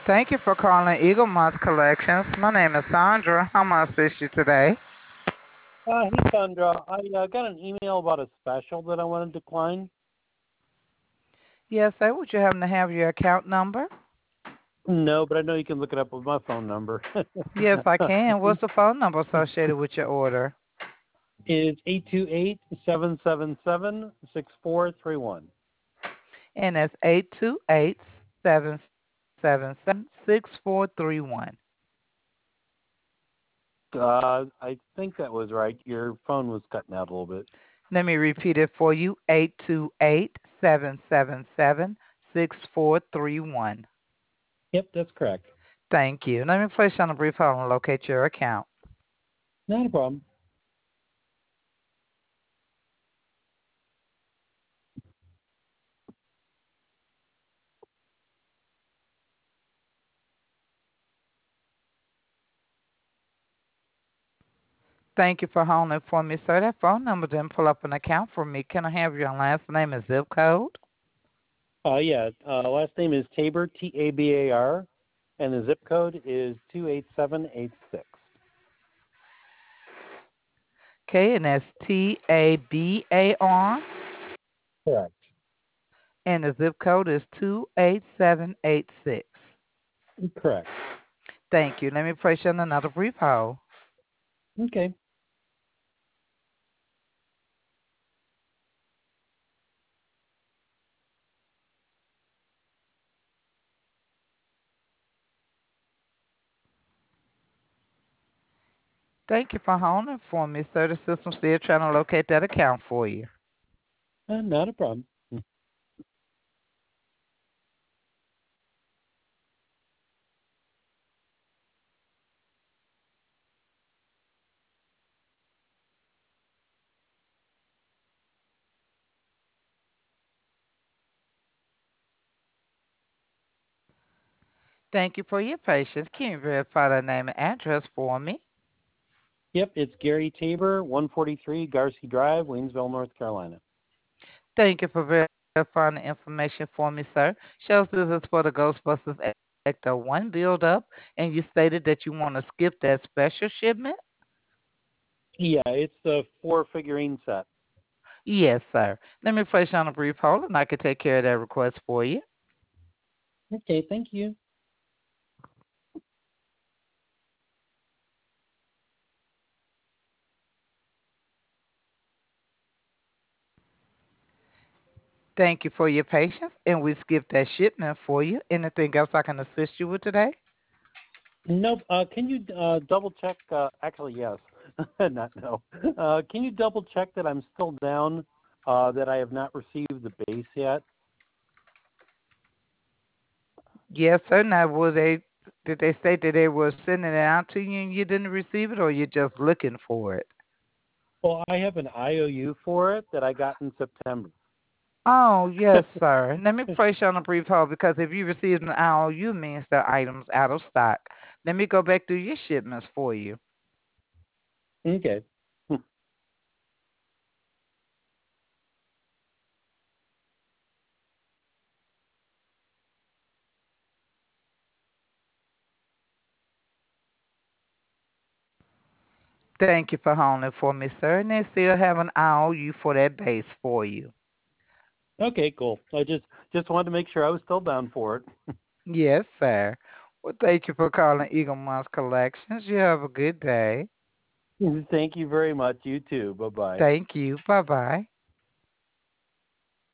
Thank you for calling Eagle Moss Collections. My name is Sandra. How may I assist you today? Hey, Sandra. I got an email about a special that I want to decline. Yes, sir. Would you happen to have your account number? No, but I know you can look it up with my phone number. Yes, I can. What's the phone number associated with your order? It is 828-777-6431. And that's 828-777-6431. I think that was right. Your phone was cutting out a little bit. Let me repeat it for you. 828-777-6431. Yep, that's correct. Thank you. Let me place you on a brief hold and locate your account. Not a problem. Thank you for holding for me, sir. That phone number didn't pull up an account for me. Can I have your last name and zip code? Yeah. Last name is Tabor, Tabar, and the zip code is 28786. Okay, and that's Tabar, Correct. and the zip code is 28786. Correct. Thank you. Let me place you on another brief hold. Okay. Thank you for holding for me, sir. The system's still trying to locate that account for you. Not a problem. Thank you for your patience. Can you verify the name and address for me? Yep, it's Gary Tabor, 143 Garcia Drive, Waynesville, North Carolina. Thank you for verifying the information for me, sir. Shows this is for the Ghostbusters Ecto 1 build up, and you stated that you want to skip that special shipment? Yeah, it's the 4 figurine set. Yes, sir. Let me place you on a brief hold, and I can take care of that request for you. Okay, thank you. Thank you for your patience, and we skipped that shipment for you. Anything else I can assist you with today? Nope. Can you double check? Actually, yes. Not no. Can you double check that I'm still down? That I have not received the base yet. Yes, sir. Now, did they say that they were sending it out to you and you didn't receive it, or you're just looking for it? Well, I have an IOU for it that I got in September. Oh, yes, sir. Let me place you on a brief hold because if you received an IOU means the item's out of stock. Let me go back through your shipments for you. Okay. Thank you for holding for me, sir. And they still have an IOU for that base for you. Okay, cool. I just wanted to make sure I was still down for it. Yes, sir. Well, thank you for calling Eagle Moss Collections. You have a good day. Thank you very much. You too. Bye bye. Thank you. Bye bye.